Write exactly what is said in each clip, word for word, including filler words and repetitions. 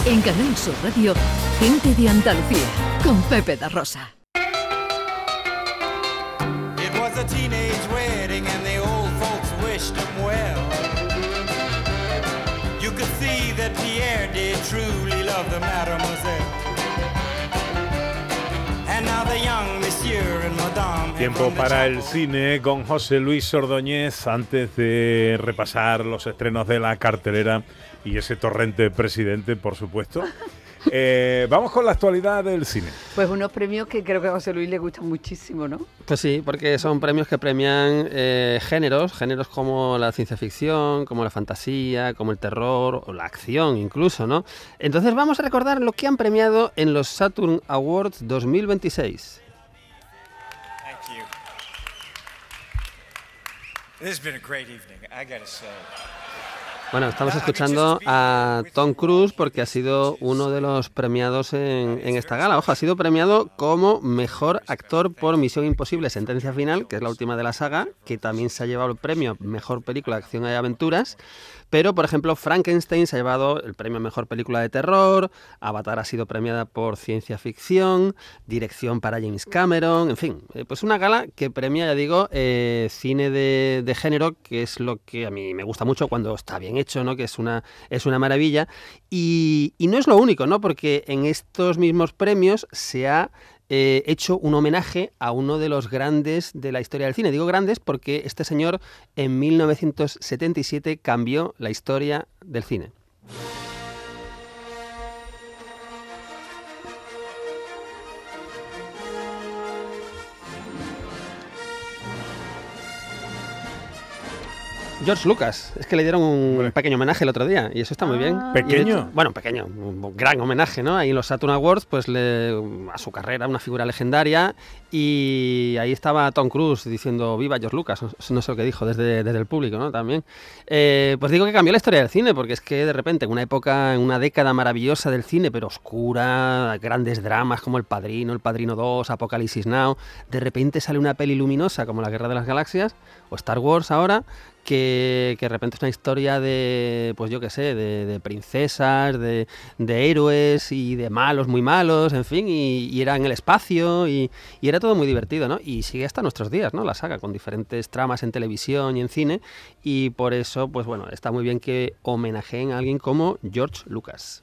En Canal Sur Radio, Gente de Andalucía, con Pepe da Rosa. It was a teenage wedding and the old folks wished them well. You could see that Pierre did truly love the mademoiselle. And now the young monsieur and madame. Tiempo para el cine con José Luis Ordóñez antes de repasar los estrenos de la cartelera y ese torrente presidente, por supuesto. Eh, vamos con la actualidad del cine. Pues unos premios que creo que a José Luis le gustan muchísimo, ¿no? Pues sí, porque son premios que premian eh, géneros, géneros como la ciencia ficción, como la fantasía, como el terror o la acción incluso, ¿no? Entonces vamos a recordar lo que han premiado en los Saturn Awards dos mil veintiséis. Thank you. This has been a great evening, I gotta say. Bueno, estamos escuchando a Tom Cruise porque ha sido uno de los premiados en, en esta gala. Ojo, ha sido premiado como mejor actor por Misión Imposible, Sentencia Final, que es la última de la saga, que también se ha llevado el premio Mejor Película de Acción y Aventuras. Pero, por ejemplo, Frankenstein se ha llevado el premio Mejor Película de Terror, Avatar ha sido premiada por Ciencia Ficción, Dirección para James Cameron, en fin, eh, pues una gala que premia, ya digo, eh, cine de, de género, que es lo que a mí me gusta mucho cuando está bien hecho, ¿no? Que es una, es una maravilla. Y, y no es lo único, ¿no? Porque en estos mismos premios se ha Eh, hecho un homenaje a uno de los grandes de la historia del cine. Digo grandes porque este señor en mil novecientos setenta y siete cambió la historia del cine. George Lucas, es que le dieron un bueno. pequeño homenaje el otro día y eso está muy bien. ¿Pequeño? Hecho, bueno, pequeño, un gran homenaje, ¿no? Ahí en los Saturn Awards, pues le, a su carrera, una figura legendaria, y ahí estaba Tom Cruise diciendo viva George Lucas, no sé lo que dijo desde, desde el público, ¿no? También. Eh, pues digo que cambió la historia del cine, porque es que de repente en una época, en una década maravillosa del cine, pero oscura, grandes dramas como El Padrino, El Padrino dos, Apocalipsis Now, de repente sale una peli luminosa como La Guerra de las Galaxias o Star Wars ahora, Que, que de repente es una historia de, pues yo qué sé, de, de princesas, de, de héroes y de malos muy malos, en fin, y, y era en el espacio y, y era todo muy divertido, ¿no? Y sigue hasta nuestros días, ¿no? La saga, con diferentes tramas en televisión y en cine, y por eso, pues bueno, está muy bien que homenajeen a alguien como George Lucas.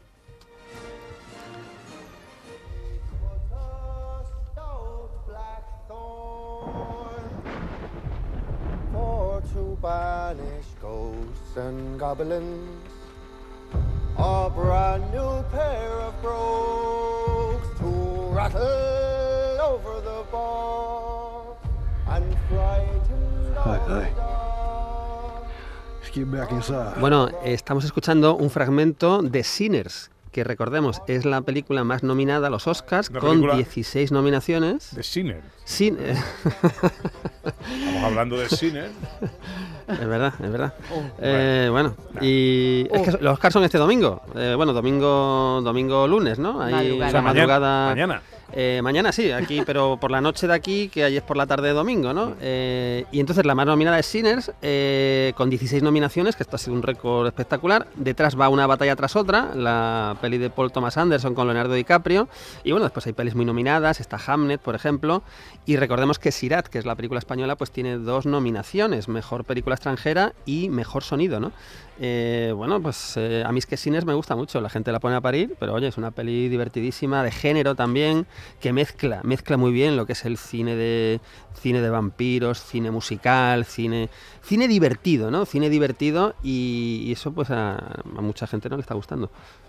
To banish ghosts and goblins, a brand new pair of brogues to rattle over the bar and frighten the dark. Get back inside. Bueno, estamos escuchando un fragmento de Sinners, que recordemos es la película más nominada a los Oscars, con dieciséis nominaciones. De Sinner. Sin... Estamos hablando de Sinner. Es verdad, es verdad. Oh, eh, bueno, bueno y oh. es que los Oscars son este domingo. Eh, bueno, domingo, domingo lunes, ¿no? Ahí madrugada. O sea, madrugada. Mañana. Eh, mañana sí, aquí, pero por la noche de aquí, que ahí es por la tarde de domingo, ¿no? Eh, y entonces la más nominada es Sinners, eh, con dieciséis nominaciones, que esto ha sido un récord espectacular. Detrás va Una batalla tras otra, la peli de Paul Thomas Anderson con Leonardo DiCaprio. Y bueno, después hay pelis muy nominadas, está Hamnet, por ejemplo. Y recordemos que Sirat, que es la película española, pues tiene dos nominaciones, Mejor Película Extranjera y Mejor Sonido, ¿no? Eh, bueno, pues eh, a mí es que Sinners me gusta mucho, la gente la pone a parir, pero oye, es una peli divertidísima, de género también, que mezcla, mezcla muy bien lo que es el cine de cine de vampiros, cine musical, cine cine divertido, ¿no? Cine divertido y, y eso pues a, a mucha gente no le está gustando.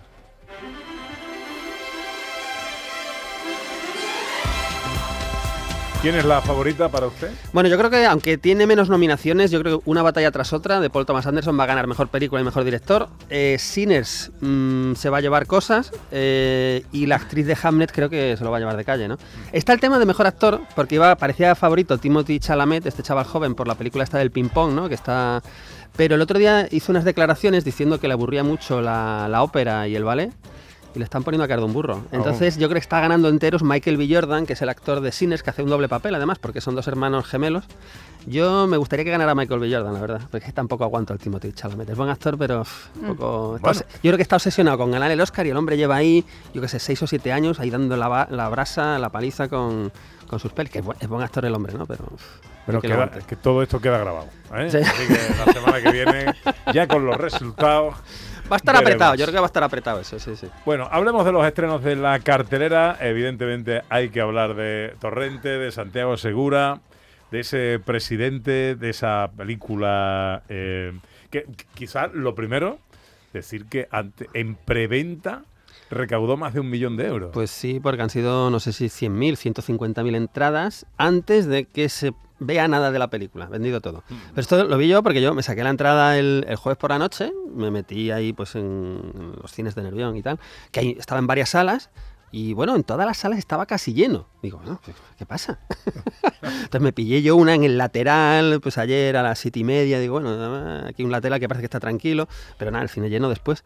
¿Quién es la favorita para usted? Bueno, yo creo que aunque tiene menos nominaciones, yo creo que Una batalla tras otra de Paul Thomas Anderson va a ganar Mejor Película y Mejor Director. Eh, Sinners mmm, se va a llevar cosas eh, y la actriz de Hamnet creo que se lo va a llevar de calle, ¿no? Está el tema de Mejor Actor, porque iba, parecía favorito Timothée Chalamet, este chaval joven, por la película esta del ping pong, ¿no? Que está... Pero el otro día hizo unas declaraciones diciendo que le aburría mucho la, la ópera y el ballet. y le están poniendo a caer de un burro. Entonces oh. yo creo que está ganando enteros Michael B. Jordan, que es el actor de Sinners, que hace un doble papel además, porque son dos hermanos gemelos. Yo me gustaría que ganara Michael B. Jordan, la verdad, porque tampoco aguanto al Timothée Chalamet. Es buen actor, pero uf, un poco... Bueno. Yo creo que está obsesionado con ganar el Oscar y el hombre lleva ahí, yo qué sé, seis o siete años ahí dando la, la brasa, la paliza con, con sus pelis, que es buen, es buen actor el hombre, ¿no? Pero... Uf, Pero que, queda, que todo esto queda grabado, ¿eh? Sí. Así que la semana que viene, ya con los resultados... Va a estar veremos. apretado, yo creo que va a estar apretado eso, sí, sí. Bueno, hablemos de los estrenos de la cartelera. Evidentemente hay que hablar de Torrente, de Santiago Segura, de ese presidente, de esa película. Eh, que quizás lo primero, decir que ante, en preventa recaudó más de un millón de euros. Pues sí, porque han sido, no sé si cien mil, ciento cincuenta mil entradas antes de que se vea nada de la película, vendido todo. Mm. Pero esto lo vi yo porque yo me saqué la entrada el, el jueves por la noche, me metí ahí pues en los cines de Nervión y tal, que ahí estaba en varias salas. Y bueno, en todas las salas estaba casi lleno. Digo, no, ¿qué pasa? Entonces me pillé yo una en el lateral, pues ayer a las siete y media. Digo, bueno, aquí un lateral que parece que está tranquilo, pero nada, el cine lleno después.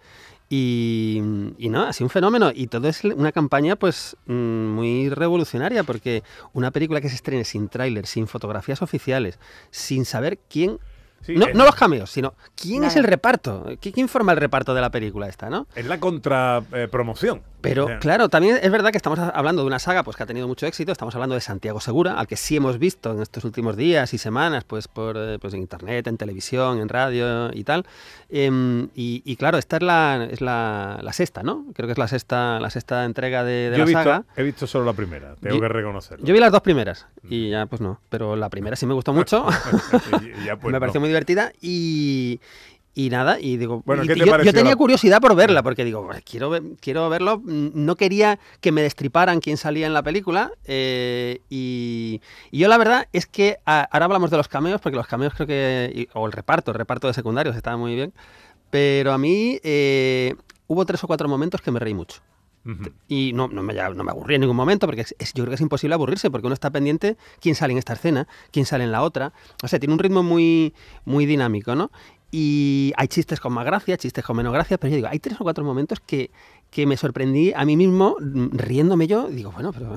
Y, y no, ha sido un fenómeno. Y todo es una campaña pues muy revolucionaria, porque una película que se estrene sin tráiler, sin fotografías oficiales, sin saber quién... Sí, no, no los cameos, sino quién Nada. es el reparto, quién forma el reparto de la película esta, ¿no? Es la contrapromoción. Eh, Pero, o sea, claro, también es verdad que estamos hablando de una saga pues que ha tenido mucho éxito. Estamos hablando de Santiago Segura, al que sí hemos visto en estos últimos días y semanas, pues por pues en internet, en televisión, en radio y tal. Eh, y, y claro, esta es la es la, la sexta, ¿no? Creo que es la sexta la sexta entrega de, de yo la he visto, saga. He visto solo la primera, tengo yo, que reconocerlo. Yo vi las dos primeras y ya pues no, pero la primera sí me gustó mucho. y ya, pues, me pareció no. muy divertida y... Y nada, y digo, bueno, y ¿qué te yo, yo tenía la... curiosidad por verla, porque digo, quiero, ver, quiero verlo, no quería que me destriparan quién salía en la película, eh, y, y yo la verdad es que a, ahora hablamos de los cameos, porque los cameos creo que, o el reparto, el reparto de secundarios estaba muy bien, pero a mí eh, hubo tres o cuatro momentos que me reí mucho. Uh-huh. Y no, no, me, no me aburrí en ningún momento, porque es, es, yo creo que es imposible aburrirse, porque uno está pendiente quién sale en esta escena, quién sale en la otra, o sea, tiene un ritmo muy, muy dinámico, ¿no? Y hay chistes con más gracia, chistes con menos gracia, pero yo digo, hay tres o cuatro momentos que, que me sorprendí a mí mismo riéndome yo. Digo, bueno, pero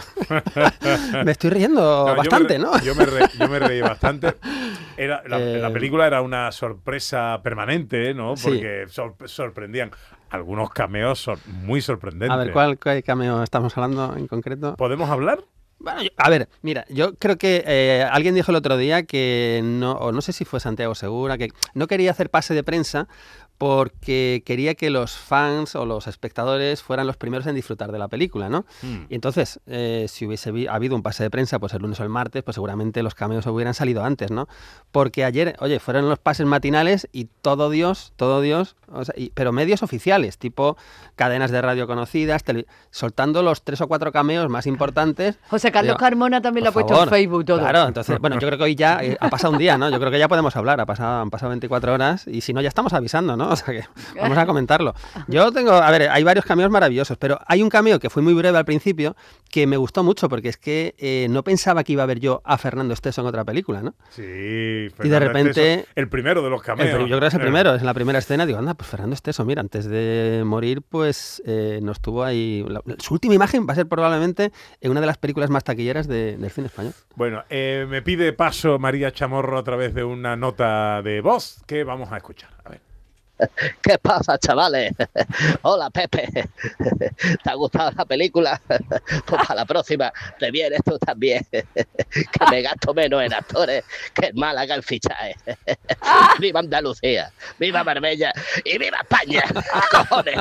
me estoy riendo no, bastante, yo me, ¿no? Yo me, re, yo me reí bastante. Era, la, eh, la película era una sorpresa permanente, ¿no? Porque sí. sor, sorprendían. Algunos cameos son muy sorprendentes. A ver, ¿cuál, ¿cuál cameo estamos hablando en concreto? ¿Podemos hablar? Bueno, yo, a ver, mira, yo creo que eh, alguien dijo el otro día que no, o no sé si fue Santiago Segura, que no quería hacer pase de prensa porque quería que los fans o los espectadores fueran los primeros en disfrutar de la película, ¿no? Mm. Y entonces, eh, si hubiese vi- habido un pase de prensa, pues el lunes o el martes, pues seguramente los cameos hubieran salido antes, ¿no? Porque ayer, oye, fueron los pases matinales y todo Dios, todo Dios, o sea, y, pero medios oficiales, tipo cadenas de radio conocidas, tele- soltando los tres o cuatro cameos más importantes. José Carlos digo, Carmona también lo ha puesto favor, en Facebook todo. Claro, entonces, bueno, yo creo que hoy ya eh, ha pasado un día, ¿no? Yo creo que ya podemos hablar, ha pasado, han pasado veinticuatro horas y si no ya estamos avisando, ¿no? O sea que vamos a comentarlo. Yo tengo, a ver, hay varios cameos maravillosos, pero hay un cameo que fue muy breve al principio que me gustó mucho porque es que eh, no pensaba que iba a ver yo a Fernando Esteso en otra película, ¿no? Sí, Fernando y de repente Esteso, el primero de los cameos. El, yo creo que es el primero, es en la primera escena. Digo, anda, pues Fernando Esteso, mira, antes de morir, pues eh, nos tuvo ahí. La, su última imagen va a ser probablemente en una de las películas más taquilleras de, del cine español. Bueno, eh, me pide paso María Chamorro a través de una nota de voz que vamos a escuchar. A ver. ¿Qué pasa, chavales? Hola, Pepe. ¿Te ha gustado la película? Pues para la próxima te vienes tú también. Que me gasto menos en actores que en Málaga el fichaje. ¡Viva Andalucía! ¡Viva Marbella! ¡Y viva España! ¡Cojones!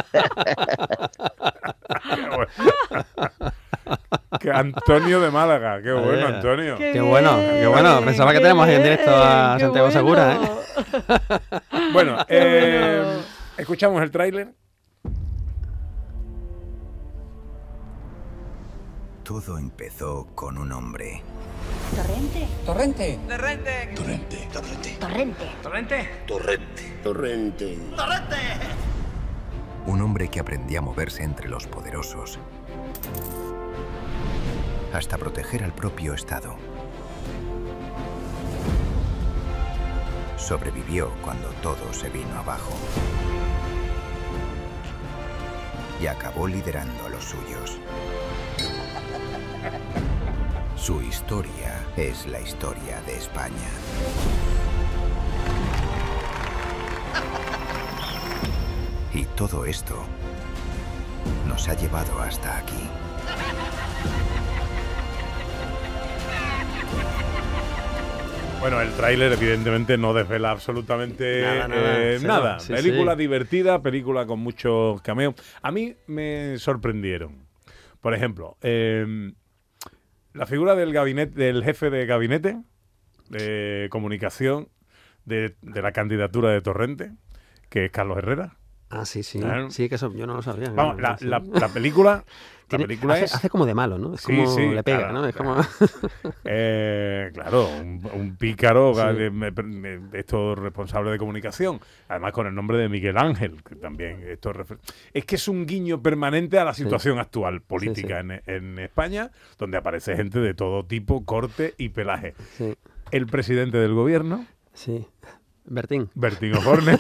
Que Antonio de Málaga, qué bueno, Antonio. Qué, qué bueno, qué bueno. Pensaba que teníamos en directo a Santiago bueno. Segura, ¿eh? Bueno, eh, escuchamos el tráiler. Todo empezó con un hombre. Torrente. Torrente. Torrente. Torrente. Torrente. Torrente. Torrente. Torrente. Torrente. Torrente. Un hombre que aprendía a moverse entre los poderosos hasta proteger al propio Estado. Sobrevivió cuando todo se vino abajo. y acabó liderando a los suyos. Su historia es la historia de España. Y todo esto nos ha llevado hasta aquí. Bueno, el tráiler evidentemente no desvela absolutamente Nada, nada, eh, cero. nada. Sí, Película sí. divertida, película con muchos cameos. A mí me sorprendieron. Por ejemplo, eh, la figura del gabinete, del jefe de gabinete de comunicación de, de la candidatura de Torrente, que es Carlos Herrera. Ah, sí, sí. Claro. Sí, que eso yo no lo sabía. Vamos, ¿no? la, Sí. la, la película, la Tiene- película hace, es... hace como de malo, ¿no? Es Sí, como sí, le pega, claro, ¿no? Es como... Eh, claro, un, un pícaro, Sí. de, de- de estos responsables de comunicación, además con el nombre de Miguel Ángel, que también esto es refer- es que es un guiño permanente a la situación actual política Sí, En, en España, donde aparece gente de todo tipo, corte y pelaje. Sí, El presidente del gobierno, sí. Bertín. Bertín Osborne,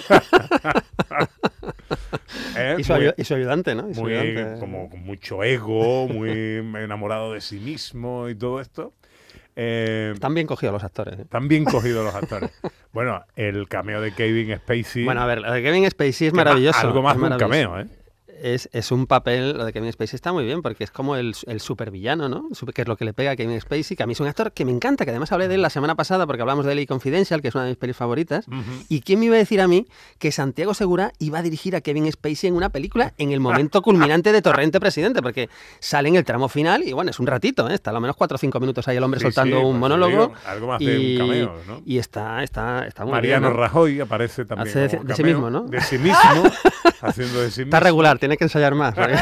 eh, Y su, muy- ayu- y su ayudante, ¿no? Y su muy ayudante. como con mucho ego, muy enamorado de sí mismo y todo esto. Eh, Están bien cogidos los actores. ¿eh? Están bien cogidos los actores. Bueno, el cameo de Kevin Spacey. Bueno, a ver, lo de Kevin Spacey es que ma- maravilloso. Algo más es de un maravilloso. cameo, ¿eh? Es, es un papel, lo de Kevin Spacey está muy bien, porque es como el, el supervillano, ¿no? Super- que es lo que le pega a Kevin Spacey, que a mí es un actor que me encanta, que además hablé de él la semana pasada, porque hablamos de L A Confidential, que es una de mis pelis favoritas. Ujú. ¿Y quién me iba a decir a mí que Santiago Segura iba a dirigir a Kevin Spacey en una película en el momento culminante de Torrente Presidente? Porque sale en el tramo final y, bueno, es un ratito, ¿eh? Está a lo menos cuatro o cinco minutos ahí el hombre Sí, soltando sí, un pues te monólogo. digo, algo más de y, un cameo, ¿no? y está, está, está muy Mariano bien, ¿no? Rajoy aparece también. Hace de- como de sí cameo, mismo, ¿no? De sí mismo, haciendo de sí mismo. Está regular, tiene que ensayar más. ¿eh?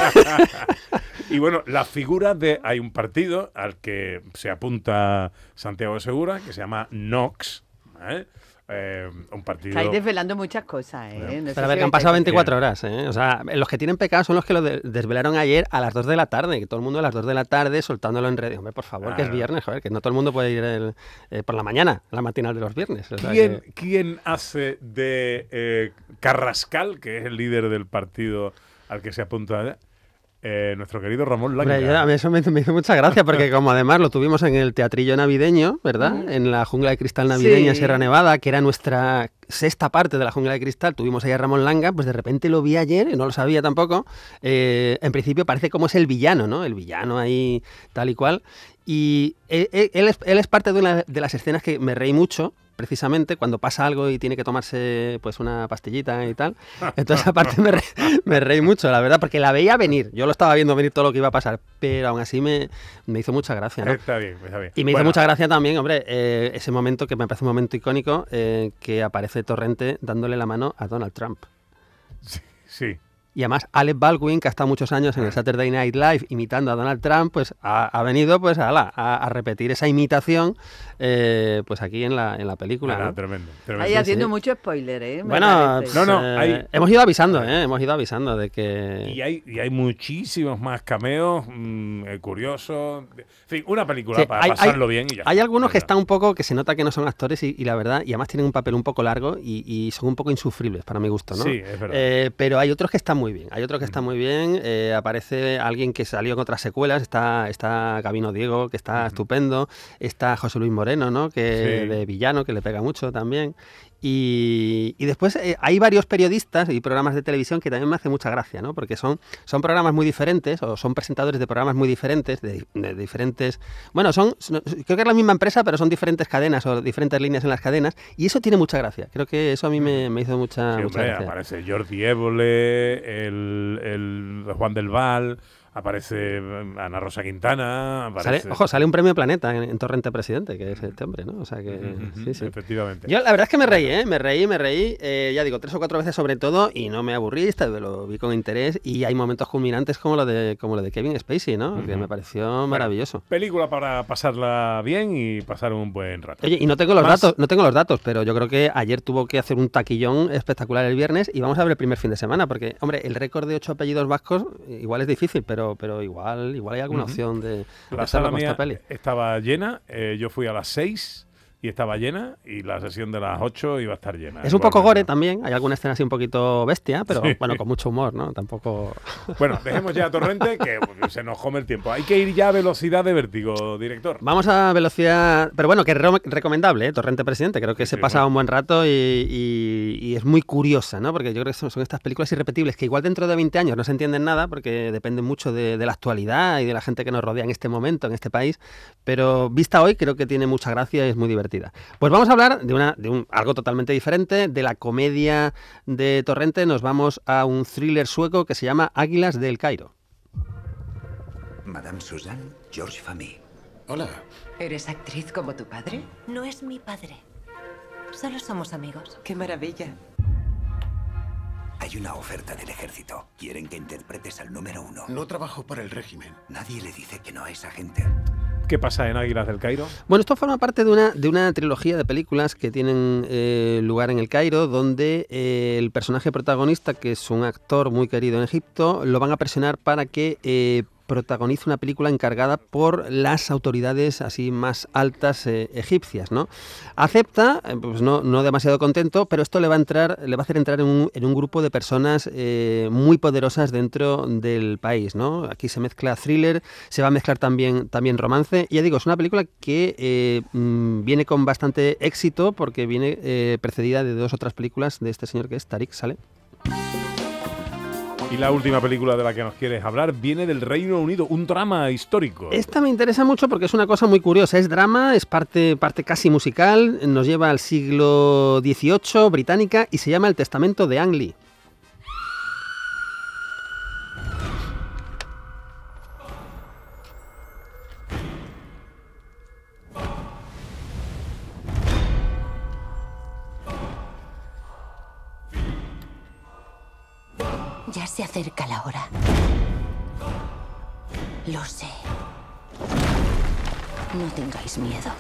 Y bueno, la figura de... Hay un partido al que se apunta Santiago Segura, que se llama Nox, ¿eh? Eh, un partido... Estáis desvelando muchas cosas, ¿eh? No sé Pero a si ver, que han habéis pasado visto. veinticuatro horas, ¿eh? O sea, los que tienen pecado son los que lo de- desvelaron ayer a las dos de la tarde, que todo el mundo a las dos de la tarde soltándolo en redes. Hombre, por favor, que es Claro. viernes, joder, que no todo el mundo puede ir el- eh, por la mañana, la matinal de los viernes. O sea ¿Quién, que- quién hace de eh, Carrascal, que es el líder del partido al que se apunta eh, nuestro querido Ramón Langa? Hombre, yo- a mí eso me, me hizo mucha gracia, porque como además lo tuvimos en el teatrillo navideño, ¿verdad? Mm. En la jungla de cristal navideña en Sí. Sierra Nevada, que era nuestra sexta parte de la jungla de cristal, tuvimos ahí a Ramón Langa, pues de repente lo vi ayer, y no lo sabía tampoco. Eh, en principio parece como es el villano, ¿no? El villano ahí tal y cual. Y él, él- él es, él es parte de una de las escenas que me reí mucho, precisamente cuando pasa algo y tiene que tomarse pues una pastillita y tal. Entonces aparte me, re- me reí mucho, la verdad, porque la veía venir. Yo lo estaba viendo venir todo lo que iba a pasar, pero aún así me, me hizo mucha gracia, ¿no? Está bien, está bien. Y me hizo Bueno, mucha gracia también, hombre, eh, ese momento que me parece un momento icónico, eh, que aparece Torrente dándole la mano a Donald Trump. Sí. Y además Alec Baldwin, que ha estado muchos años en el Saturday Night Live imitando a Donald Trump, pues ha, ha venido pues ala, a, a repetir esa imitación eh, pues aquí en la, en la película. Nada, ¿no? tremendo, tremendo. Ahí Sí, haciendo sí. mucho spoiler, ¿eh? Me Bueno, parece. No, no, eh, hay- hemos ido avisando, ¿eh? Hemos ido avisando de que... Y hay, y hay muchísimos más cameos mm, eh, curiosos. En fin, una película Sí, para hay- pasarlo hay- bien y ya Hay está, algunos ya que está. están un poco, que se nota que no son actores y, y la verdad, y además tienen un papel un poco largo y, y son un poco insufribles para mi gusto, ¿no? Sí, es verdad. Eh, pero hay otros que están muy bien, hay otros que están muy bien. eh, aparece alguien que salió en otras secuelas, está, está Gabino Diego, que está estupendo, está José Luis Moreno, ¿no? Que Sí. de villano, que le pega mucho también. Y, y después eh, hay varios periodistas y programas de televisión que también me hace mucha gracia, ¿no? Porque son, son programas muy diferentes o son presentadores de programas muy diferentes, de, de diferentes... Bueno, son, son- creo que es la misma empresa, pero son diferentes cadenas o diferentes líneas en las cadenas y eso tiene mucha gracia. Creo que eso a mí me, me hizo mucha, Sí, mucha hombre, gracia. aparece Jordi Évole, el, el Juan del Val, aparece eh, Ana Rosa Quintana, aparece... Sale, ojo, sale un premio Planeta en, en Torrente Presidente, que es este hombre, ¿no? O sea que... Ujú, sí, sí. Efectivamente. Yo la verdad es que me reí, ¿eh? Me reí, me reí, eh, ya digo, tres o cuatro veces sobre todo y no me aburrí, esta vez lo vi con interés y hay momentos culminantes como lo de como lo de Kevin Spacey, ¿no? Que Ujú. me pareció maravilloso. Película para pasarla bien y pasar un buen rato. Oye, y no tengo los Más- datos, no tengo los datos, pero yo creo que ayer tuvo que hacer un taquillón espectacular el viernes y vamos a ver el primer fin de semana, porque, hombre, el récord de ocho apellidos vascos igual es difícil, pero, pero igual, igual hay alguna Ujú. opción de, de La hacerlo sala con esta mía peli. estaba llena, eh, yo fui a las seis y estaba llena, y la sesión de las ocho iba a estar llena. Es un poco gore también, hay alguna escena así un poquito bestia, pero sí. Bueno, con mucho humor, ¿no? Tampoco... Bueno, dejemos ya a Torrente, que se nos come el tiempo. Hay que ir ya a velocidad de vértigo, director. Vamos a velocidad... Pero bueno, que es re- recomendable, ¿eh? Torrente Presidente, creo que sí, se sí, pasa bueno. un buen rato y, y, y es muy curiosa, ¿no? Porque yo creo que son, son estas películas irrepetibles que igual dentro de veinte años no se entienden nada, porque dependen mucho de, de la actualidad y de la gente que nos rodea en este momento, en este país, pero vista hoy creo que tiene mucha gracia y es muy divertida. Pues vamos a hablar de, una, de un, algo totalmente diferente, de la comedia de Torrente. Nos vamos a un thriller sueco que se llama Águilas del Cairo. Madame Suzanne, George Famille. Hola. ¿Eres actriz como tu padre? No es mi padre. Solo somos amigos. ¡Qué maravilla! Hay una oferta del ejército. Quieren que interpretes al número uno. No trabajo para el régimen. Nadie le dice que no a esa gente. ¿Qué pasa en Águilas del Cairo? Bueno, esto forma parte de una, de una trilogía de películas que tienen eh, lugar en el Cairo, donde eh, el personaje protagonista, que es un actor muy querido en Egipto, lo van a presionar para que eh, protagoniza una película encargada por las autoridades así más altas eh, egipcias, ¿no? Acepta, eh, pues no, no demasiado contento, pero esto le va a entrar, le va a hacer entrar en un, en un grupo de personas eh, muy poderosas dentro del país, ¿no? Aquí se mezcla thriller, se va a mezclar también, también romance. Y ya digo, es una película que eh, mmm, viene con bastante éxito porque viene eh, precedida de dos otras películas de este señor que es Tariq Saleh. Y la última película de la que nos quieres hablar viene del Reino Unido, un drama histórico. Esta me interesa mucho porque es una cosa muy curiosa. Es drama, es parte, parte casi musical, nos lleva al siglo dieciocho, británica, y se llama El Testamento de Ang Lee. Ya se acerca la hora. Lo sé. No tengáis miedo.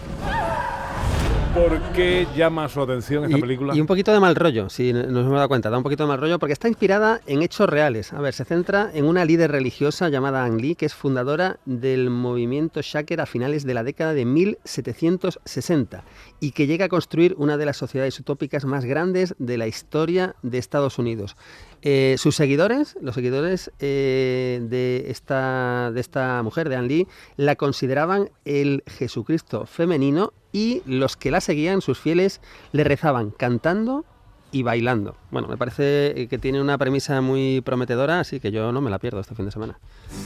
¿Por qué llama su atención esta y, película? Y un poquito de mal rollo, si nos hemos dado cuenta, da un poquito de mal rollo porque está inspirada en hechos reales. A ver, se centra en una líder religiosa llamada Ang Lee, que es fundadora del movimiento Shaker a finales de la década de mil setecientos sesenta y que llega a construir una de las sociedades utópicas más grandes de la historia de Estados Unidos. Eh, sus seguidores, los seguidores eh, de, esta, de esta mujer, de Ang Lee, la consideraban el Jesucristo femenino y los que la seguían, sus fieles, le rezaban cantando y bailando. Bueno, me parece que tiene una premisa muy prometedora, así que yo no me la pierdo este fin de semana.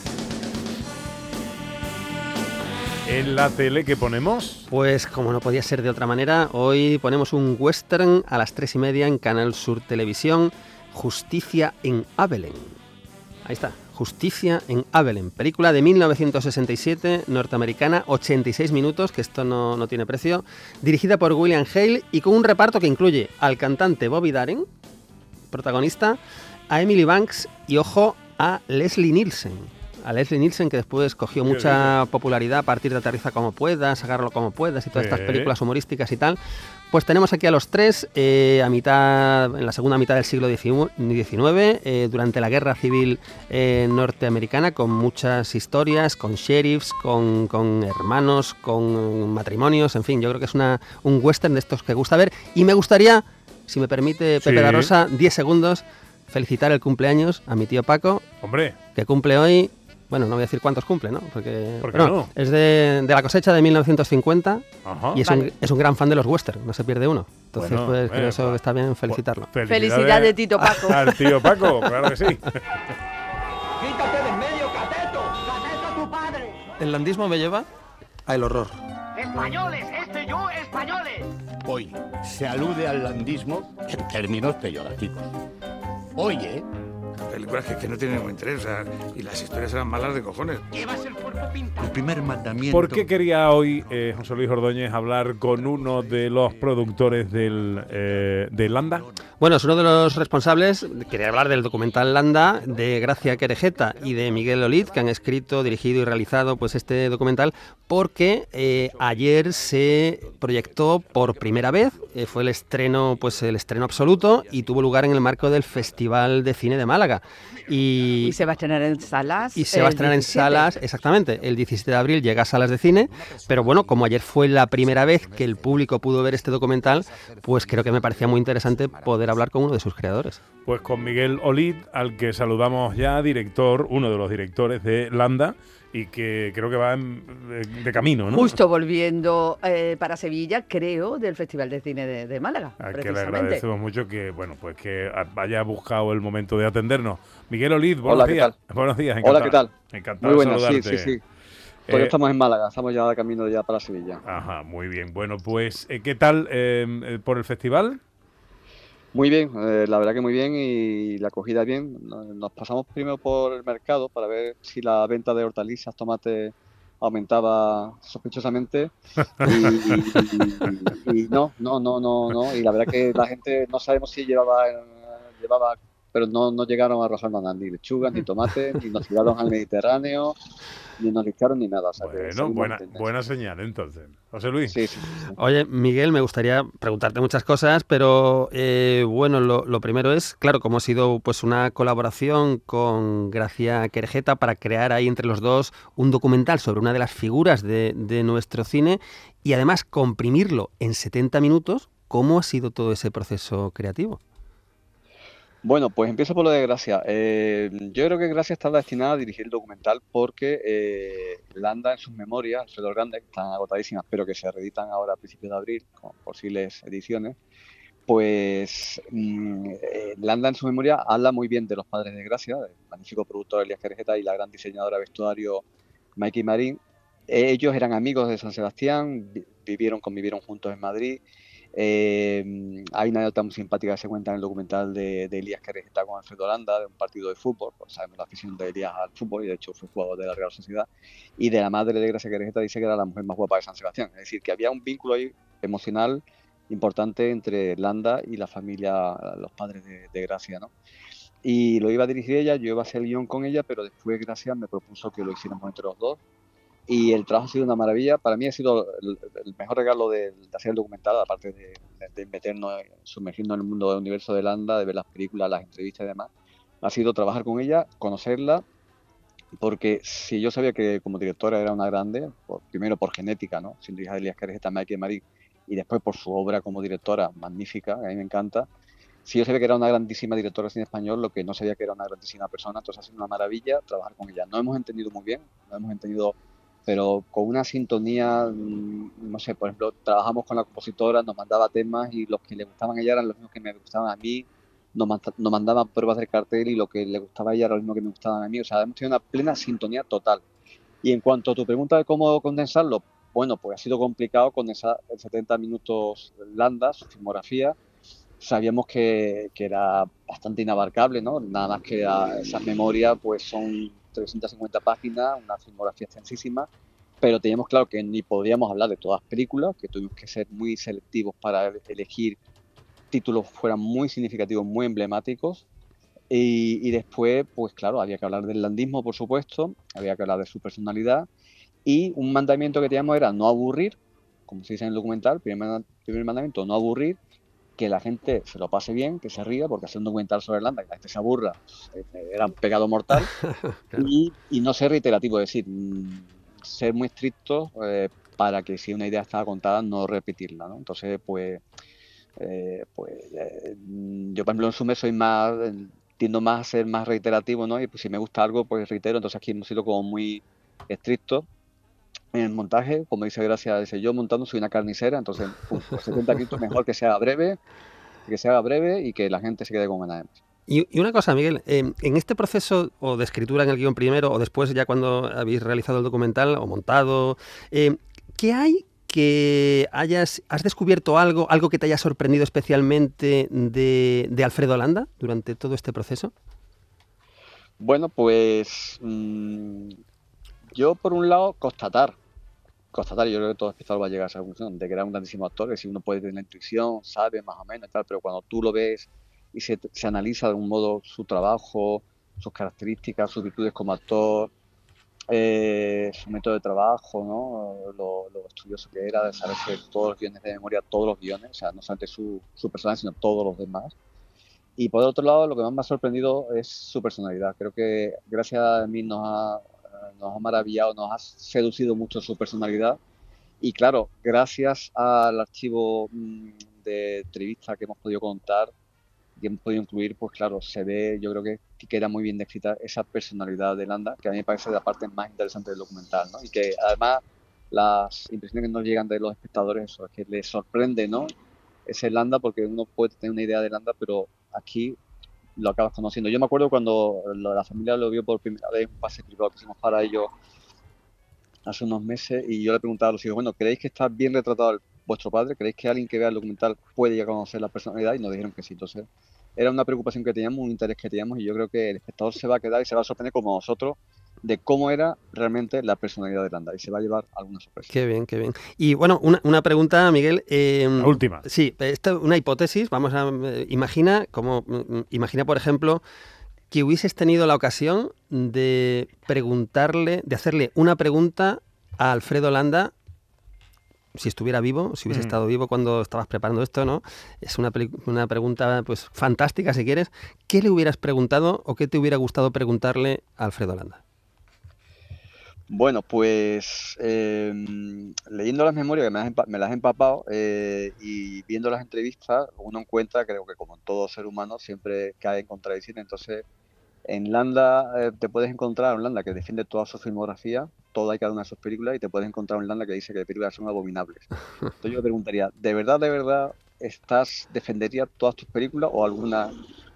¿En la tele qué ponemos? Pues como no podía ser de otra manera, hoy ponemos un western a las tres y media en Canal Sur Televisión, Justicia en Abilene. Ahí está, Justicia en Abilene, película de mil novecientos sesenta y siete, norteamericana, ochenta y seis minutos, que esto no, no tiene precio, dirigida por William Hale y con un reparto que incluye al cantante Bobby Darin, protagonista, a Emily Banks y, ojo, a Leslie Nielsen. A Leslie Nielsen, que después cogió mucha popularidad a partir de Aterriza como puedas, Agárralo como puedas y todas Sí. estas películas humorísticas y tal. Pues tenemos aquí a los tres eh, a mitad, en la segunda mitad del siglo diecinueve, eh, durante la Guerra Civil eh, norteamericana, con muchas historias, con sheriffs, con, con hermanos, con matrimonios, en fin, yo creo que es una, un western de estos que gusta ver. Y me gustaría, si me permite Pepe Sí. da Rosa, diez segundos, felicitar el cumpleaños a mi tío Paco, Hombre, que cumple hoy. Bueno, no voy a decir cuántos cumple, ¿no? Porque ¿Por qué no, no? es de, de la cosecha de mil novecientos cincuenta ajá. y es, Vale. un, es un gran fan de los western, no se pierde uno. Entonces, Bueno, pues eh, creo eso va. que está bien felicitarlo. Felicidades, Tito Paco. Al tío Paco, claro que sí. ¡Quítate de en medio, cateto! ¡Cateto tu padre! El landismo me lleva al horror. ¡Españoles! ¡Este yo, españoles! Hoy se alude al landismo en términos peyorativos. Oye, películas que, que no tienen ningún interés, o sea, y las historias eran malas de cojones. Llevas el cuerpo pintado. el primer mandamiento... ¿Por qué quería hoy eh, José Luis Ordóñez hablar con uno de los productores del, eh, de Landa? Bueno, es uno de los responsables, quería hablar del documental Landa, de Gracia Querejeta y de Miguel Olid, que han escrito, dirigido y realizado pues este documental, porque eh, ayer se proyectó por primera vez, eh, fue el estreno, pues el estreno absoluto y tuvo lugar en el marco del Festival de Cine de Málaga. Y, y se va a estrenar en salas. Y se va a estrenar en salas, exactamente, el diecisiete de abril llega a salas de cine, pero bueno, como ayer fue la primera vez que el público pudo ver este documental, pues creo que me parecía muy interesante poder hablar con uno de sus creadores. Pues con Miguel Olid, al que saludamos ya, director, uno de los directores de Landa, y que creo que va en, de, de camino, ¿no? Justo volviendo eh, para Sevilla, creo, del Festival de Cine de, de Málaga. A que le agradecemos mucho que, bueno, pues que haya buscado el momento de atendernos. Miguel Olid, buenos Hola, días. ¿qué tal? Buenos días, encantado. Hola, ¿qué tal? Encantado muy de buenas, saludarte. sí, sí, sí. Pues Eh, estamos en Málaga, estamos ya de camino ya para Sevilla. Ajá, muy bien. Bueno, pues, eh, ¿qué tal eh, por el festival? Muy bien, eh, la verdad que muy bien y la acogida bien. Nos pasamos primero por el mercado para ver si la venta de hortalizas, tomates aumentaba sospechosamente y, y, y, y no, no, no, no, no. Y la verdad que la gente no sabemos si llevaba, llevaba, pero no, no llegaron a arrojar nada, ni lechugas, ni tomates, ni nos tiraron al Mediterráneo, ni nos listaron ni nada. O sea, bueno, buena, buena señal entonces. José Luis. Sí, sí, sí, sí. Oye, Miguel, me gustaría preguntarte muchas cosas, pero eh, bueno, lo, lo primero es, claro, cómo ha sido pues una colaboración con Gracia Querejeta para crear ahí entre los dos un documental sobre una de las figuras de, de nuestro cine y además comprimirlo en setenta minutos. ¿Cómo ha sido todo ese proceso creativo? Bueno, pues empiezo por lo de Gracia. Eh, yo creo que Gracia está destinada a dirigir el documental porque eh, Landa en sus memorias, Alfredo Grande, que están agotadísimas, pero que se reeditan ahora a principios de abril con posibles ediciones, pues mm, eh, Landa en su memoria habla muy bien de los padres de Gracia, el magnífico productor Elías Querejeta y la gran diseñadora de vestuario Mikey Marín. Eh, ellos eran amigos de San Sebastián, vi- vivieron, convivieron juntos en Madrid. Eh, hay una anécdota muy simpática que se cuenta en el documental de, de Elías Querejeta con Alfredo Landa, de un partido de fútbol, pues sabemos la afición de Elías al fútbol y de hecho fue jugador de la Real Sociedad, y de la madre de Gracia Querejeta dice que era la mujer más guapa de San Sebastián, es decir, que había un vínculo ahí emocional importante entre Landa y la familia, los padres de, de Gracia, ¿no? Y lo iba a dirigir ella, yo iba a hacer el guión con ella, pero después Gracia me propuso que lo hiciéramos entre los dos. Y el trabajo ha sido una maravilla. Para mí ha sido el, el mejor regalo de, de hacer el documental, aparte de, de, de meternos, sumergirnos en el mundo del universo de Landa, de ver las películas, las entrevistas y demás. Ha sido trabajar con ella, conocerla, porque si yo sabía que como directora era una grande, por, primero por genética, ¿no? Siendo hija de Elías Querejeta, Mikey Marín, y después por su obra como directora magnífica, que a mí me encanta. Si yo sabía que era una grandísima directora de cine español, lo que no sabía que era una grandísima persona, entonces ha sido una maravilla trabajar con ella. No hemos entendido muy bien, no hemos entendido, pero con una sintonía, no sé, por ejemplo, trabajamos con la compositora, nos mandaba temas y los que le gustaban a ella eran los mismos que me gustaban a mí, nos, manda, nos mandaban pruebas del cartel y lo que le gustaba a ella era lo mismo que me gustaban a mí, o sea, hemos tenido una plena sintonía total. Y en cuanto a tu pregunta de cómo condensarlo, bueno, pues ha sido complicado condensar en setenta minutos Landa, su filmografía. Sabíamos que, que era bastante inabarcable, ¿no? Nada más que a, esas memorias pues son trescientas cincuenta páginas, una filmografía extensísima, pero teníamos claro que ni podíamos hablar de todas las películas, que tuvimos que ser muy selectivos para elegir títulos que fueran muy significativos, muy emblemáticos, y, y después, pues claro, había que hablar del landismo, por supuesto, había que hablar de su personalidad, y un mandamiento que teníamos era no aburrir, como se dice en el documental, primer, primer mandamiento, no aburrir, que la gente se lo pase bien, que se ría, porque hacer un documental sobre Landa, que la gente se aburra, era un pecado mortal, claro. y, y no ser reiterativo, es decir, ser muy estrictos eh, para que si una idea estaba contada, no repetirla, ¿no? Entonces, pues, eh, pues eh, yo, por ejemplo, en Sumer soy más, tiendo más a ser más reiterativo, ¿no? Y pues si me gusta algo, pues reitero, entonces aquí hemos sido como muy estrictos. En el montaje, como dice Gracia, dice yo montando soy una carnicera, entonces pum, pues setenta minutos mejor que sea breve, que se haga breve y que la gente se quede con ganas de más. Y, y una cosa, Miguel, eh, en este proceso o de escritura en el guión primero o después ya cuando habéis realizado el documental o montado, eh, ¿qué hay que hayas, has descubierto algo, algo que te haya sorprendido especialmente de, de Alfredo Landa durante todo este proceso? Bueno, pues mmm, yo por un lado constatar, constatar, yo creo que todo espectador va a llegar a esa conclusión, de que era un grandísimo actor, que si uno puede tener la intuición, sabe más o menos y tal, pero cuando tú lo ves y se, se analiza de algún modo su trabajo, sus características, sus virtudes como actor, eh, su método de trabajo, ¿no? Lo, lo estudioso que era, de saberse todos los guiones de memoria, todos los guiones, o sea, no solamente su, su personaje, sino todos los demás. Y por otro lado, lo que más me ha sorprendido es su personalidad. Creo que gracias a mí nos ha, nos ha maravillado, nos ha seducido mucho su personalidad. Y claro, gracias al archivo de entrevistas que hemos podido contar y hemos podido incluir, pues claro, se ve, yo creo que queda muy bien descrita esa personalidad de Landa, que a mí me parece la parte más interesante del documental, ¿no? Y que además las impresiones que nos llegan de los espectadores, eso es que les sorprende, ¿no? Ese Landa, porque uno puede tener una idea de Landa, pero aquí lo acabas conociendo. Yo me acuerdo cuando la familia lo vio por primera vez, un pase privado que hicimos para ellos hace unos meses, y yo le preguntaba a los hijos, bueno, ¿creéis que está bien retratado el, vuestro padre? ¿Creéis que alguien que vea el documental puede llegar a conocer la personalidad? Y nos dijeron que sí. Entonces, era una preocupación que teníamos, un interés que teníamos, y yo creo que el espectador se va a quedar y se va a sorprender como nosotros de cómo era realmente la personalidad de Landa, y se va a llevar alguna sorpresa. Qué bien, qué bien. Y bueno, una, una pregunta, Miguel. Eh, la última. Sí, esta, una hipótesis. Vamos a eh, imagina, como imagina, por ejemplo, que hubieses tenido la ocasión de preguntarle, de hacerle una pregunta a Alfredo Landa, si estuviera vivo, si hubiese mm. estado vivo cuando estabas preparando esto, ¿no? Es una, una pregunta pues fantástica, si quieres. ¿Qué le hubieras preguntado o qué te hubiera gustado preguntarle a Alfredo Landa? Bueno, pues eh, leyendo las memorias, que me las, me las he empapado, eh, y viendo las entrevistas, uno encuentra, creo que como en todo ser humano, siempre cae en contradicciones. Entonces, en Landa eh, te puedes encontrar un Landa que defiende toda su filmografía, toda y cada una de sus películas, y te puedes encontrar un Landa que dice que las películas son abominables. Entonces yo te preguntaría, ¿de verdad, de verdad, estás defenderías todas tus películas o alguna?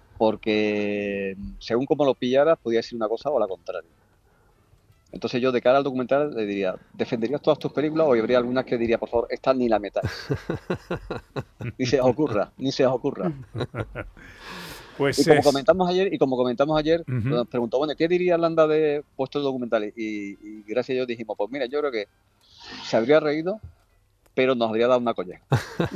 Porque según como lo pillaras, podía decir una cosa o la contraria. Entonces yo, de cara al documental, le diría, ¿defenderías todas tus películas o habría algunas que diría, por favor, esta ni la metáis? Ni se os ocurra, ni se os ocurra. Pues y como es... comentamos ayer, y como comentamos ayer, uh-huh. nos preguntó, bueno, ¿qué diría Landa de vuestros documentales? Y, y gracias a Dios dijimos, pues mira, yo creo que se habría reído, pero nos habría dado una colleja.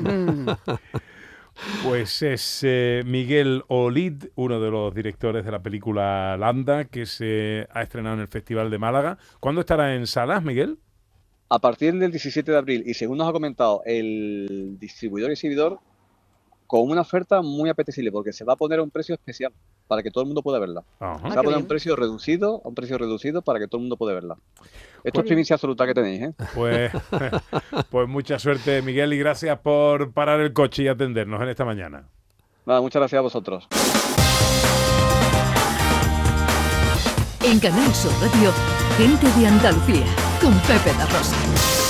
Pues es eh, Miguel Olid, uno de los directores de la película Landa, que se ha estrenado en el Festival de Málaga. ¿Cuándo estará en salas, Miguel? A partir del diecisiete de abril, y según nos ha comentado el distribuidor y exhibidor, con una oferta muy apetecible, porque se va a poner a un precio especial para que todo el mundo pueda verla. Ajá. Se va a poner a un precio reducido, a un precio reducido para que todo el mundo pueda verla. Esto pues, es primicia absoluta que tenéis, ¿eh? Pues, pues mucha suerte, Miguel, y gracias por parar el coche y atendernos en esta mañana. Nada, muchas gracias a vosotros. En Canal Sur Radio, Gente de Andalucía, con Pepe da Rosa.